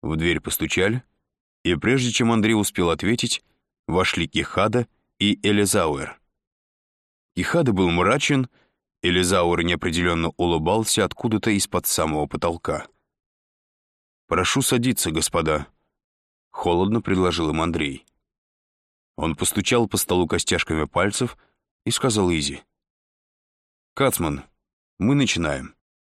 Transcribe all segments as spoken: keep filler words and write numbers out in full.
В дверь постучали, и прежде чем Андрей успел ответить, вошли Кихада и Элизауэр. Кихада был мрачен, Элизауэр неопределенно улыбался откуда-то из-под самого потолка. «Прошу садиться, господа», — холодно предложил им Андрей. Он постучал по столу костяшками пальцев и сказал Изи: «Кацман, мы начинаем».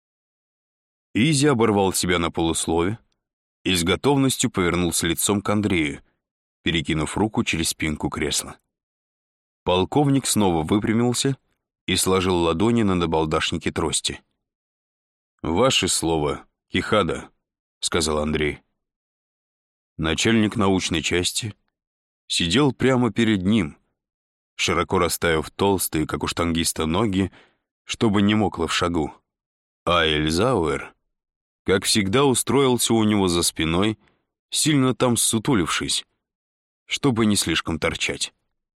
Изи оборвал себя на полуслове и с готовностью повернулся лицом к Андрею, перекинув руку через спинку кресла. Полковник снова выпрямился и сложил ладони на набалдашнике трости. «Ваше слово, Кихада», — сказал Андрей. Начальник научной части сидел прямо перед ним, широко расставив толстые, как у штангиста, ноги, чтобы не мокло в шагу. А Эльзауэр, как всегда, устроился у него за спиной, сильно там ссутулившись, чтобы не слишком торчать.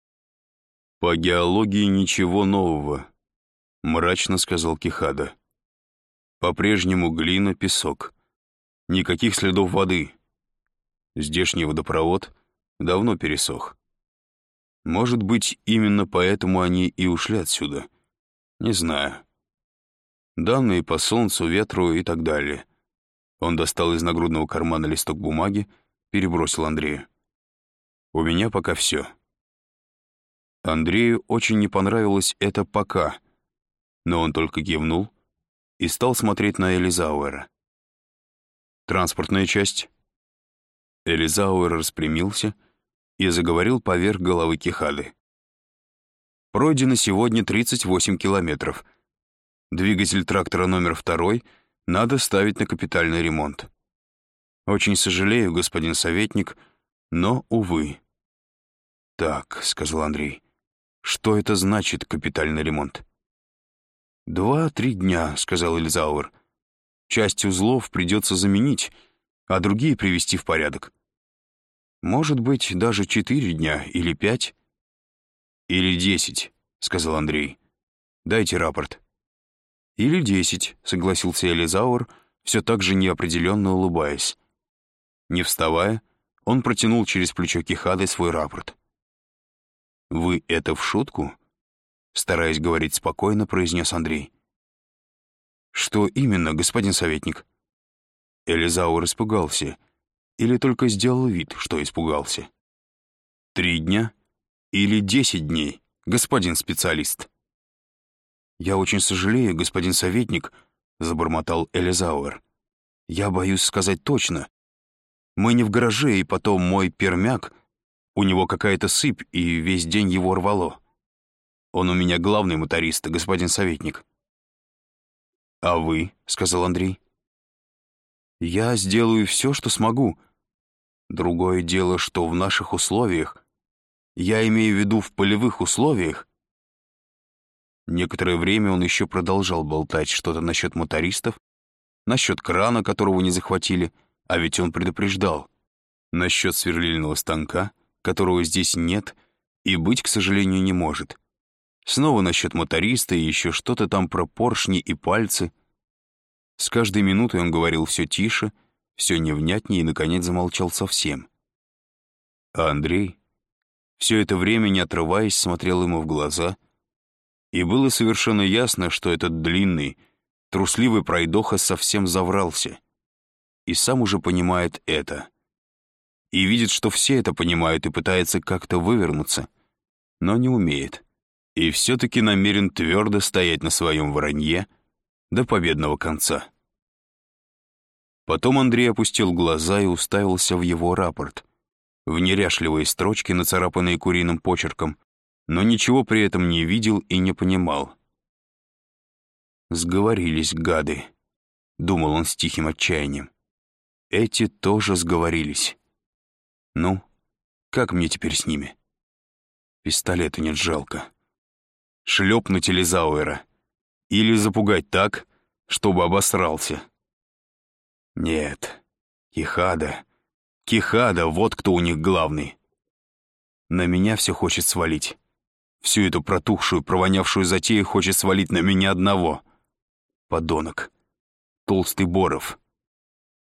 «По геологии ничего нового», — мрачно сказал Кихада. «По-прежнему глина, песок. Никаких следов воды. Здешний водопровод давно пересох. Может быть, именно поэтому они и ушли отсюда. Не знаю. Данные по солнцу, ветру и так далее». Он достал из нагрудного кармана листок бумаги, перебросил Андрею. «У меня пока все». Андрею очень не понравилось это «пока», но он только кивнул и стал смотреть на Элизауэра. «Транспортная часть?» Элизауэр распрямился и заговорил поверх головы Кихады. «Пройдено сегодня тридцать восемь километров. Двигатель трактора номер второй надо ставить на капитальный ремонт. Очень сожалею, господин советник, но, увы». «Так», — сказал Андрей, — «что это значит, капитальный ремонт?» «Два-три дня», — сказал Элизауэр. «Часть узлов придется заменить, а другие привести в порядок. Может быть, даже четыре дня или пять». «Или десять», — сказал Андрей. «Дайте рапорт». «Или десять», — согласился Элизауэр, все так же неопределенно улыбаясь. Не вставая, он протянул через плечо Кихады свой рапорт. «Вы это в шутку?» — стараясь говорить спокойно, произнес Андрей. «Что именно, господин советник?» Элизауэр испугался, или только сделал вид, что испугался. «Три дня или десять дней, господин специалист?» «Я очень сожалею, господин советник», — забормотал Элизауэр. «Я боюсь сказать точно. Мы не в гараже, и потом мой пермяк, у него какая-то сыпь, и весь день его рвало. Он у меня главный моторист, господин советник». «А вы?» — сказал Андрей. «Я сделаю все, что смогу. Другое дело, что в наших условиях, я имею в виду в полевых условиях». Некоторое время он еще продолжал болтать что-то насчет мотористов, насчет крана, которого не захватили, а ведь он предупреждал, насчет сверлильного станка, которого здесь нет и быть, к сожалению, не может. Снова насчет моториста и еще что-то там про поршни и пальцы. С каждой минутой он говорил все тише, все невнятнее и, наконец, замолчал совсем. А Андрей все это время, не отрываясь, смотрел ему в глаза, и было совершенно ясно, что этот длинный, трусливый пройдоха совсем заврался, и сам уже понимает это. И видит, что все это понимают, и пытается как-то вывернуться, но не умеет, и все-таки намерен твердо стоять на своем вранье до победного конца. Потом Андрей опустил глаза и уставился в его рапорт, в неряшливые строчки, нацарапанные куриным почерком, но ничего при этом не видел и не понимал. «Сговорились, гады», — думал он с тихим отчаянием. «Эти тоже сговорились. Ну, как мне теперь с ними? Пистолета нет, жалко. Шлепнуть Элизауэра или запугать так, чтобы обосрался. Нет, Кихада, Кихада, вот кто у них главный. На меня все хочет свалить. Всю эту протухшую, провонявшую затею хочет свалить на меня одного. Подонок. Толстый Боров.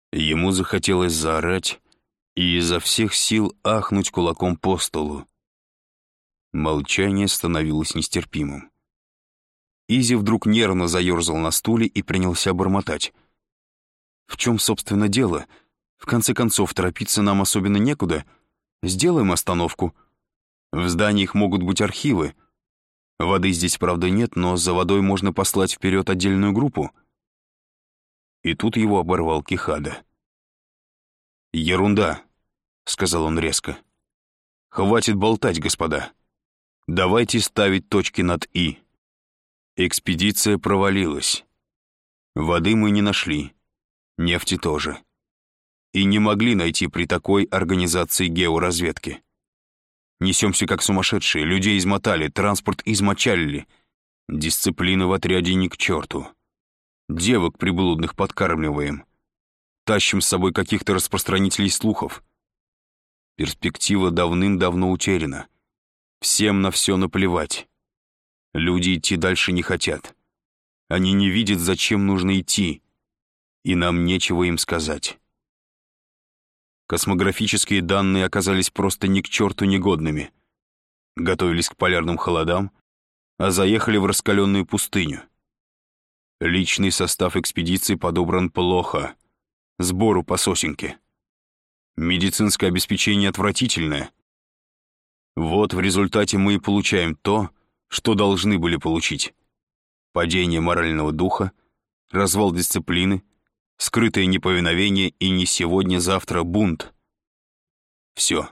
Ему захотелось заорать и изо всех сил ахнуть кулаком по столу. Молчание становилось нестерпимым. Изи вдруг нервно заерзал на стуле и принялся бормотать. «В чем, собственно, дело? В конце концов, торопиться нам особенно некуда. Сделаем остановку. В зданиях могут быть архивы. Воды здесь, правда, нет, но за водой можно послать вперед отдельную группу». И тут его оборвал Кихада. «Ерунда», — сказал он резко. «Хватит болтать, господа. Давайте ставить точки над «и». Экспедиция провалилась. Воды мы не нашли, нефти тоже. И не могли найти при такой организации георазведки. Несемся как сумасшедшие, людей измотали, транспорт измочалили. Дисциплина в отряде ни к черту. Девок приблудных подкармливаем. Тащим с собой каких-то распространителей слухов. Перспектива давным-давно утеряна. Всем на все наплевать. Люди идти дальше не хотят. Они не видят, зачем нужно идти, и нам нечего им сказать. Космографические данные оказались просто ни к черту негодными. Готовились к полярным холодам, а заехали в раскаленную пустыню. Личный состав экспедиции подобран плохо, сбору по сосенке. Медицинское обеспечение отвратительное. Вот в результате мы и получаем то, что должны были получить. Падение морального духа, развал дисциплины, скрытое неповиновение и не сегодня-завтра бунт. Все.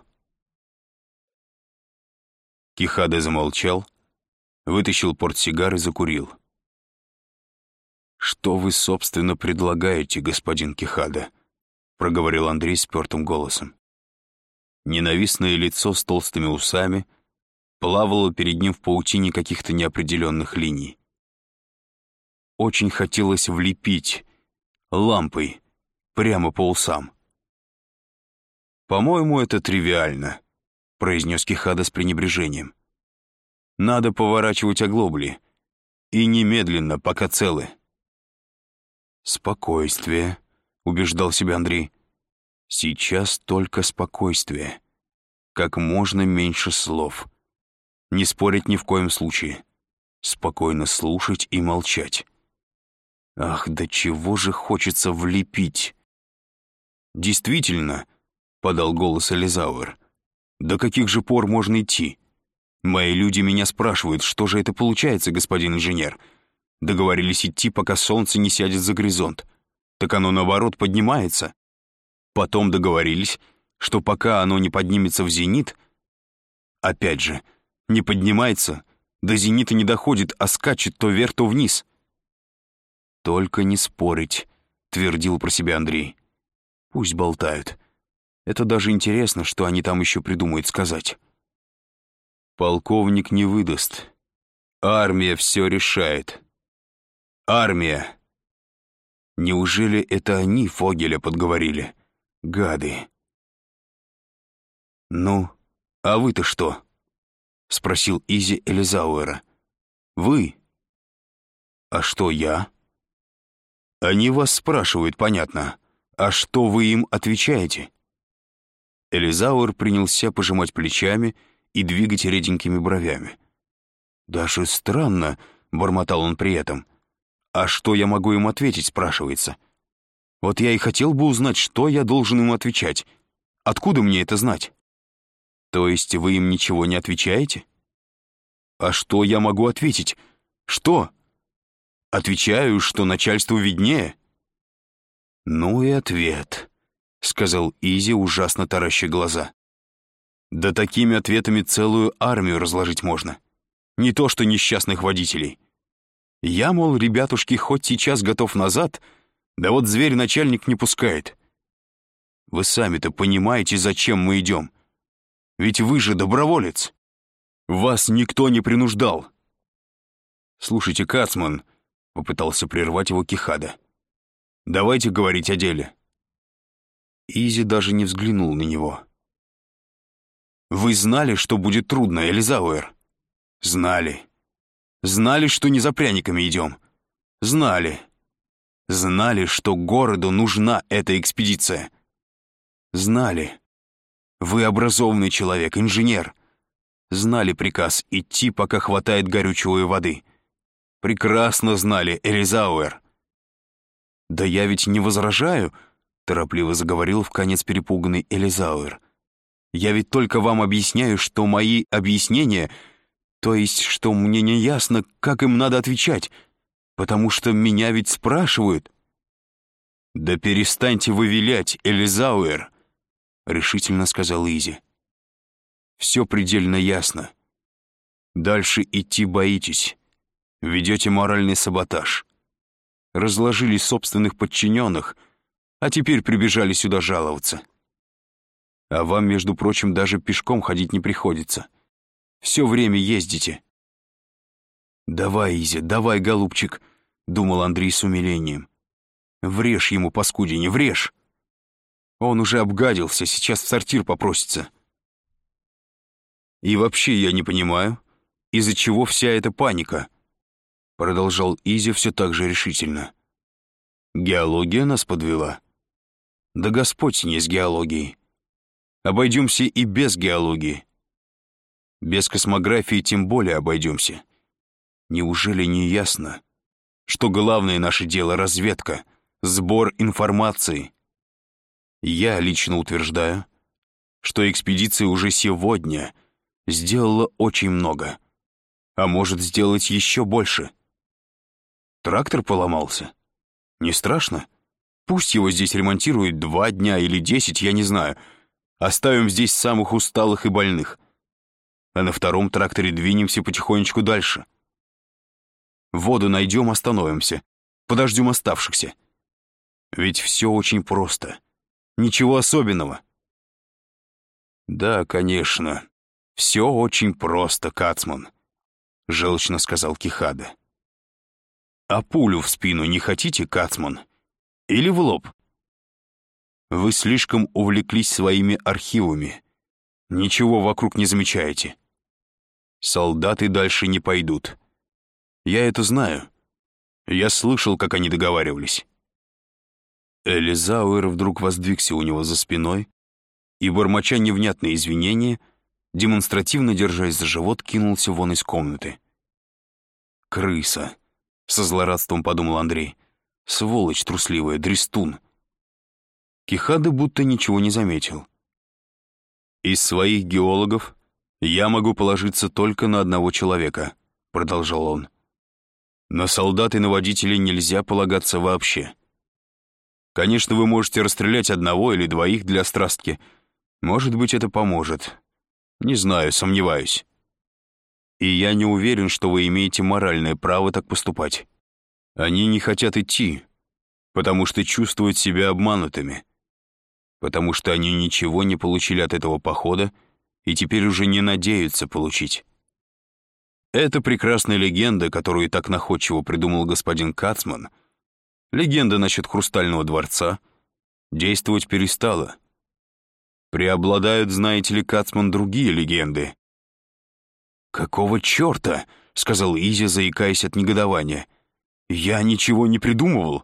Кихада замолчал, вытащил портсигар и закурил. «Что вы, собственно, предлагаете, господин Кихада?» — проговорил Андрей спёртым голосом. Ненавистное лицо с толстыми усами плавало перед ним в паутине каких-то неопределенных линий. Очень хотелось влепить лампой прямо по усам. «По-моему, это тривиально», — произнес Кихада с пренебрежением. «Надо поворачивать оглобли. И немедленно, пока целы». «Спокойствие», — убеждал себя Андрей. «Сейчас только спокойствие. Как можно меньше слов. Не спорить ни в коем случае. Спокойно слушать и молчать. Ах, до чего же хочется влепить!» «Действительно», — подал голос Элизауэр, — «до каких же пор можно идти? Мои люди меня спрашивают, что же это получается, господин инженер? Договорились идти, пока солнце не сядет за горизонт. Так оно, наоборот, поднимается. Потом договорились, что пока оно не поднимется в зенит, опять же, не поднимается, до зенита не доходит, а скачет то вверх, то вниз». «Только не спорить», — твердил про себя Андрей. «Пусть болтают. Это даже интересно, что они там еще придумают сказать». «Полковник не выдаст. Армия все решает. Армия!» Неужели это они Фогеля подговорили? Гады. «Ну, а вы-то что?» — спросил Изи Элизауэра. «Вы?» «А что я?» «Они вас спрашивают, понятно. А что вы им отвечаете?» Элизауэр принялся пожимать плечами и двигать реденькими бровями. «Даже странно», — бормотал он при этом. «А что я могу им ответить?» — спрашивается. «Вот я и хотел бы узнать, что я должен им отвечать. Откуда мне это знать?» «То есть вы им ничего не отвечаете?» «А что я могу ответить? Что?» «Отвечаю, что начальству виднее». «Ну и ответ», — сказал Изи, ужасно тараща глаза. «Да такими ответами целую армию разложить можно. Не то что несчастных водителей. Я, мол, ребятушки, хоть сейчас готов назад, да вот зверь-начальник не пускает. Вы сами-то понимаете, зачем мы идем? Ведь вы же доброволец. Вас никто не принуждал». «Слушайте, Кацман», — попытался прервать его Кихада, — «давайте говорить о деле». Изи даже не взглянул на него. «Вы знали, что будет трудно, Элизауэр?» «Знали. Знали, что не за пряниками идем. Знали. знали, что городу нужна эта экспедиция. Знали. Вы образованный человек, инженер. Знали приказ идти, пока хватает горючего и воды. Прекрасно знали, Элизауэр. «Да я ведь не возражаю», — торопливо заговорил вконец перепуганный Элизауэр. «Я ведь только вам объясняю, что мои объяснения, то есть, что мне не ясно, как им надо отвечать, потому что меня ведь спрашивают». «Да перестаньте вы вилять, Элизауэр», — решительно сказал Изи. «Все предельно ясно. Дальше идти боитесь, ведете моральный саботаж. Разложили собственных подчиненных, а теперь прибежали сюда жаловаться. А вам, между прочим, даже пешком ходить не приходится. Все время ездите». «Давай, Изя, давай, голубчик», — думал Андрей с умилением. «Врежь ему, паскудине, врежь. Он уже обгадился, сейчас в сортир попросится. И вообще я не понимаю, из-за чего вся эта паника», — продолжал Изя все так же решительно. «Геология нас подвела. Да Господь с ней с геологией. Обойдемся и без геологии. Без космографии тем более обойдемся. Неужели не ясно, что главное наше дело — разведка, сбор информации? Я лично утверждаю, что экспедиция уже сегодня сделала очень много, а может сделать еще больше. Трактор поломался? Не страшно? Пусть его здесь ремонтируют два дня или десять, я не знаю. Оставим здесь самых усталых и больных. А на втором тракторе двинемся потихонечку дальше. Воду найдем, остановимся. Подождем оставшихся. Ведь все очень просто. Ничего особенного». «Да, конечно, все очень просто, Кацман», — желчно сказал Кихада. «А пулю в спину не хотите, Кацман? Или в лоб? Вы слишком увлеклись своими архивами. Ничего вокруг не замечаете. Солдаты дальше не пойдут. Я это знаю. Я слышал, как они договаривались». Элизауэр вдруг воздвигся у него за спиной и, бормоча невнятные извинения, демонстративно держась за живот, кинулся вон из комнаты. «Крыса», — со злорадством подумал Андрей. «Сволочь трусливая, дрестун». Кихада будто ничего не заметил. «Из своих геологов я могу положиться только на одного человека», — продолжал он. «На солдат и на водителей нельзя полагаться вообще. Конечно, вы можете расстрелять одного или двоих для страстки. Может быть, это поможет. Не знаю, сомневаюсь. И я не уверен, что вы имеете моральное право так поступать. Они не хотят идти, потому что чувствуют себя обманутыми, потому что они ничего не получили от этого похода и теперь уже не надеются получить. Это прекрасная легенда, которую так находчиво придумал господин Кацман, легенда насчет Хрустального дворца, действовать перестала. Преобладают, знаете ли, Кацман, другие легенды». «Какого черта?» — сказал Изя, заикаясь от негодования. «Я ничего не придумывал».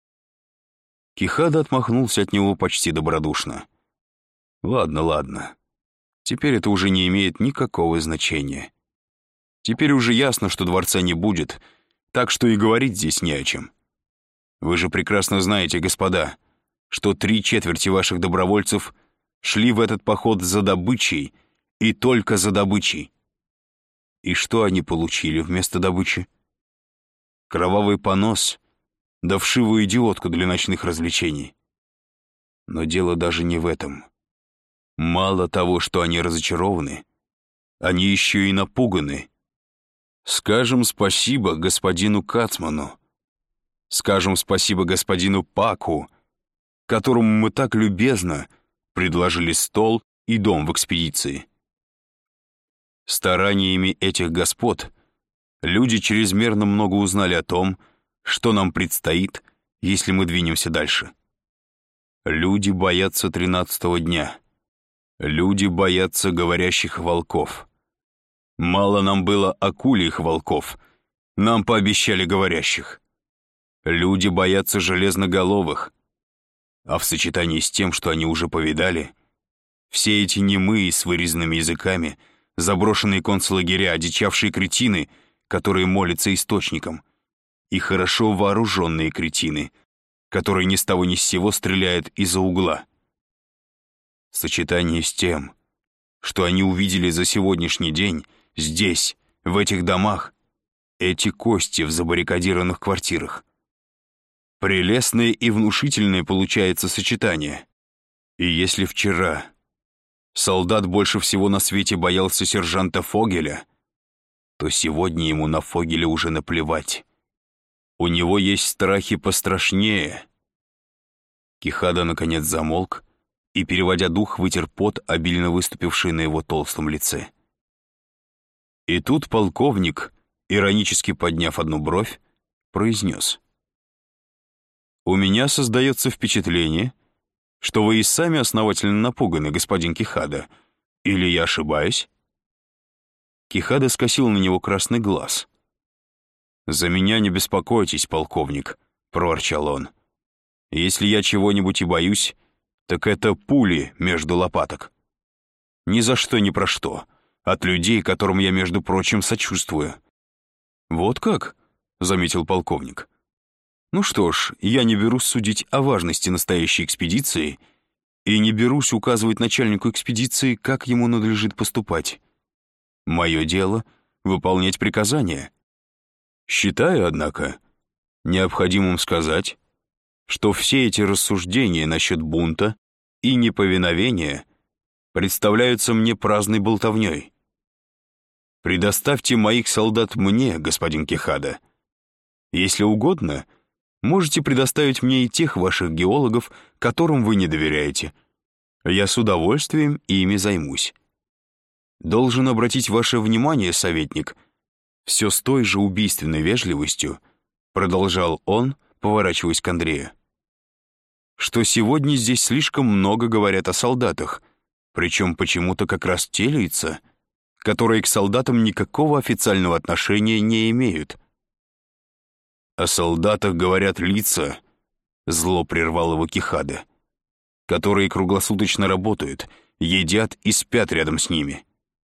Кихада отмахнулся от него почти добродушно. «Ладно, ладно. Теперь это уже не имеет никакого значения. Теперь уже ясно, что дворца не будет, так что и говорить здесь не о чем. Вы же прекрасно знаете, господа, что три четверти ваших добровольцев шли в этот поход за добычей и только за добычей. И что они получили вместо добычи? Кровавый понос, да вшивую идиотку для ночных развлечений. Но дело даже не в этом. Мало того, что они разочарованы, они еще и напуганы. Скажем спасибо господину Кацману. Скажем спасибо господину Паку, которому мы так любезно предложили стол и дом в экспедиции. Стараниями этих господ люди чрезмерно много узнали о том, что нам предстоит, если мы двинемся дальше. Люди боятся тринадцатого дня. Люди боятся говорящих волков. Мало нам было акульих волков, нам пообещали говорящих. Люди боятся железноголовых. А в сочетании с тем, что они уже повидали, все эти немые с вырезанными языками, заброшенные концлагеря, одичавшие кретины, которые молятся источникам, и хорошо вооруженные кретины, которые ни с того ни с сего стреляют из-за угла. В сочетании с тем, что они увидели за сегодняшний день здесь, в этих домах, эти кости в забаррикадированных квартирах. Прелестное и внушительное получается сочетание. И если вчера солдат больше всего на свете боялся сержанта Фогеля, то сегодня ему на Фогеля уже наплевать. У него есть страхи пострашнее. Кихада наконец замолк и, переводя дух, вытер пот, обильно выступивший на его толстом лице. И тут полковник, иронически подняв одну бровь, произнес: «У меня создается впечатление, что вы и сами основательно напуганы, господин Кихада. Или я ошибаюсь?» Кихада скосил на него красный глаз. «За меня не беспокойтесь, полковник», — проворчал он. «Если я чего-нибудь и боюсь, так это пули между лопаток. Ни за что, ни про что. От людей, которым я, между прочим, сочувствую». «Вот как?» — заметил полковник. «Ну что ж, я не берусь судить о важности настоящей экспедиции и не берусь указывать начальнику экспедиции, как ему надлежит поступать. Мое дело — выполнять приказания. Считаю, однако, необходимым сказать, что все эти рассуждения насчет бунта и неповиновения представляются мне праздной болтовней. Предоставьте моих солдат мне, господин Кихада. Если угодно, можете предоставить мне и тех ваших геологов, которым вы не доверяете. Я с удовольствием ими займусь. Должен обратить ваше внимание, советник, все с той же убийственной вежливостью, продолжал он, поворачиваясь к Андрею, что сегодня здесь слишком много говорят о солдатах, причем почему-то как раз те лица, которые к солдатам никакого официального отношения не имеют. «О солдатах говорят лица», — зло прервал его Кихада, «которые круглосуточно работают, едят и спят рядом с ними».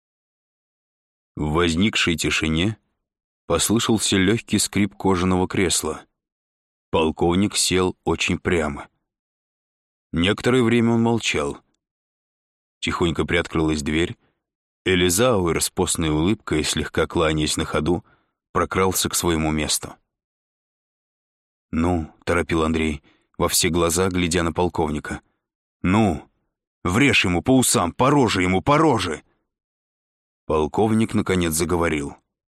В возникшей тишине послышался легкий скрип кожаного кресла. Полковник сел очень прямо. Некоторое время он молчал. Тихонько приоткрылась дверь. Элизауэр с постной улыбкой, слегка кланяясь на ходу, прокрался к своему месту. «Ну», — торопил Андрей, во все глаза глядя на полковника, «ну, врежь ему по усам, по роже ему, по роже!» Полковник, наконец, заговорил.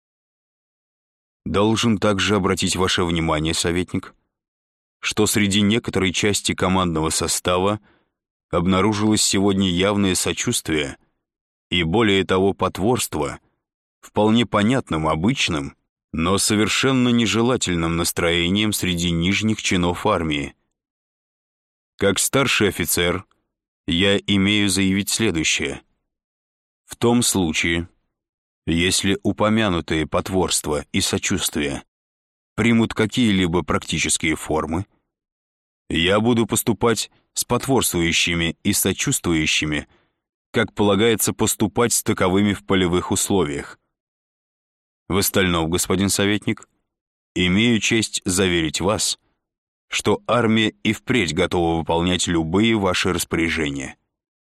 «Должен также обратить ваше внимание, советник, что среди некоторой части командного состава обнаружилось сегодня явное сочувствие и, более того, потворство вполне понятным, обычным, но совершенно нежелательным настроением среди нижних чинов армии. Как старший офицер, я имею заявить следующее. В том случае, если упомянутые потворство и сочувствие примут какие-либо практические формы, я буду поступать с потворствующими и сочувствующими, как полагается поступать с таковыми в полевых условиях. В остальном, господин советник, имею честь заверить вас, что армия и впредь готова выполнять любые ваши распоряжения».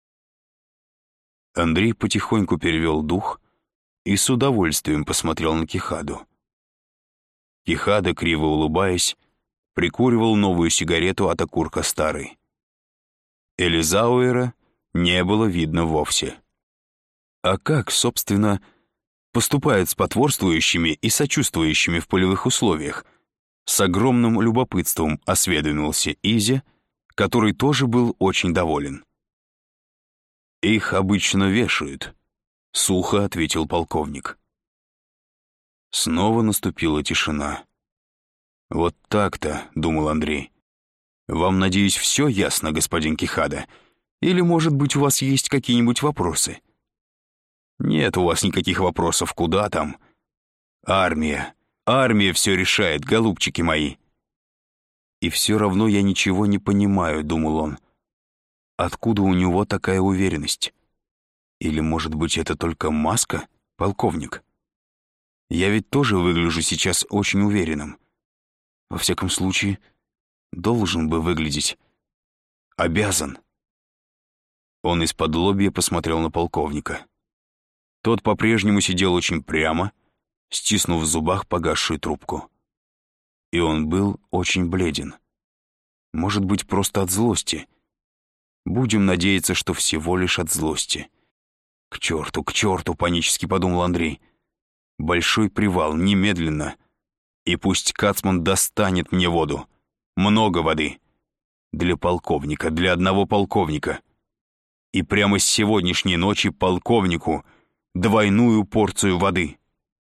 Андрей потихоньку перевел дух и с удовольствием посмотрел на Кихаду. Кихада, криво улыбаясь, прикуривал новую сигарету от окурка старой. Элизауэра не было видно вовсе. А как, собственно, поступают с потворствующими и сочувствующими в полевых условиях? С огромным любопытством осведомился Изя, который тоже был очень доволен. «Их обычно вешают», — сухо ответил полковник. Снова наступила тишина. «Вот так-то», — думал Андрей. «Вам, надеюсь, все ясно, господин Кихада? Или, может быть, у вас есть какие-нибудь вопросы?» «Нет у вас никаких вопросов, куда там? Армия, армия все решает, голубчики мои. И все равно я ничего не понимаю, думал он. Откуда у него такая уверенность? Или, может быть, это только маска, полковник? Я ведь тоже выгляжу сейчас очень уверенным. Во всяком случае, должен бы выглядеть. Обязан. Он из-под лобья посмотрел на полковника. Тот по-прежнему сидел очень прямо, стиснув в зубах погасшую трубку. И он был очень бледен. Может быть, просто от злости. Будем надеяться, что всего лишь от злости. «К черту, к черту!» — панически подумал Андрей. «Большой привал, немедленно. И пусть Кацман достанет мне воду. Много воды. Для полковника, для одного полковника. И прямо с сегодняшней ночи полковнику двойную порцию воды».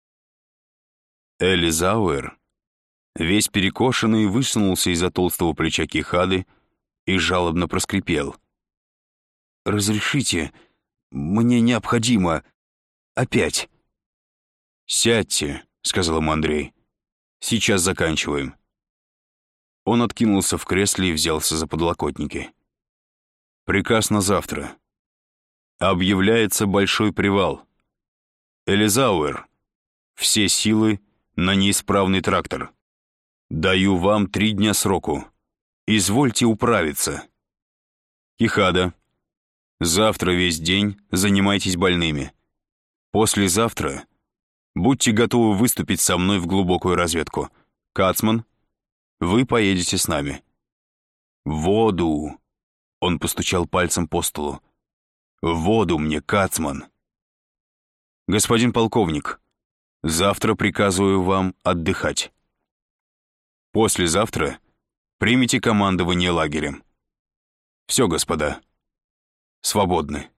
Элизауэр, весь перекошенный, высунулся из-за толстого плеча Кихады и жалобно проскрипел. «Разрешите, мне необходимо опять». «Сядьте», — сказал ему Андрей. «Сейчас заканчиваем». Он откинулся в кресле и взялся за подлокотники. «Приказ на завтра. Объявляется большой привал. Элизауэр, все силы на неисправный трактор. Даю вам три дня сроку. Извольте управиться. Кихада, завтра весь день занимайтесь больными. Послезавтра будьте готовы выступить со мной в глубокую разведку. Кацман, вы поедете с нами. Воду!» Он постучал пальцем по столу. «Воду мне, Кацман!» «Господин полковник, завтра приказываю вам отдыхать. Послезавтра примите командование лагерем. Все, господа, свободны».